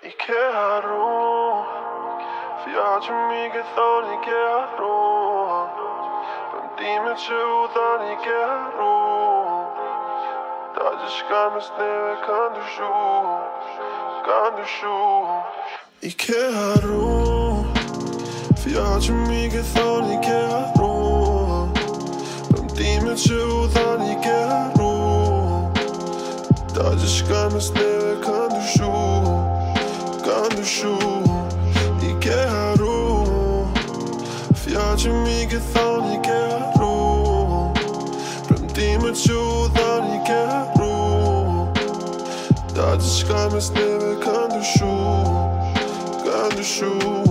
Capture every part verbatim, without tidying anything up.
ikke har ro, for jeg har til mycket thål, ikke har ro. Hvem de med tøvderen, ikke har ro. Der er til skam og snæve, kan du sju, kan du sju. Ikke har ro, for jeg har til mycket thål, ikke har ro. Hvem de med tøvderen, ikke har ro. Der er til skam og snæve, kan du sju, kan du sju. Ikke har ro, for jeg har til mycket thål, ikke har ro. Hvem de med tøvderen, ikke har ro. Der er til skam og snæve, kan du sju, kan du sju.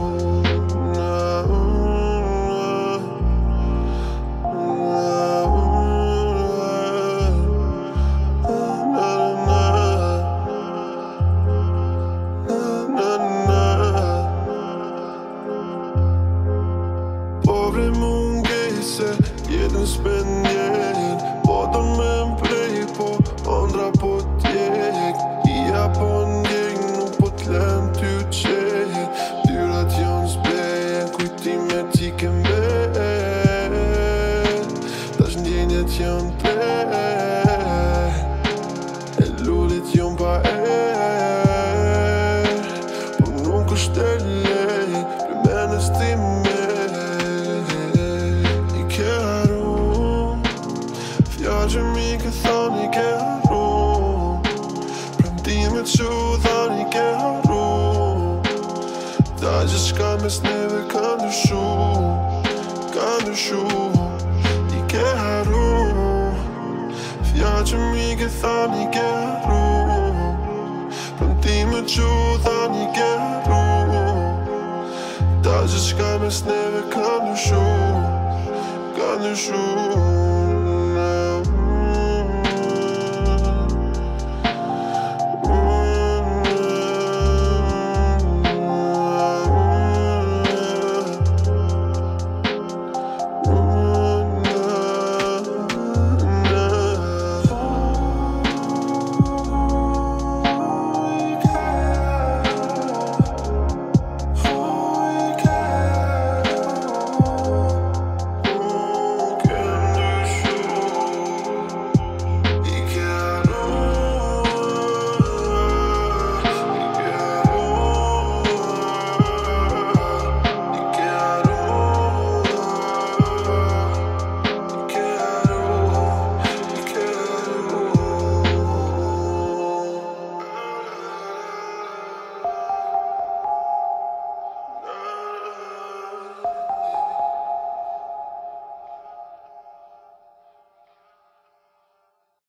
Jeden spänjer, båda med en play på, andra på ett gäng. Jag på en gäng, nog på ett länt uttjej. Du att jag en spray, skit i mig tiken med. Där som gäng att jag en play. Hello, det jag bara är. På någon ställe, blir männes till mig. Til mycket thål, ikke har ro. Hvem de med tøvderen, ikke har ro. Der er til skam og snæve, kan du sju, kan du sju. Ikke har ro, for jeg har til mycket thål, ikke har ro. Hvem de med tøvderen, ikke har ro. Der er til skam og snæve, kan du sju, kan du sju.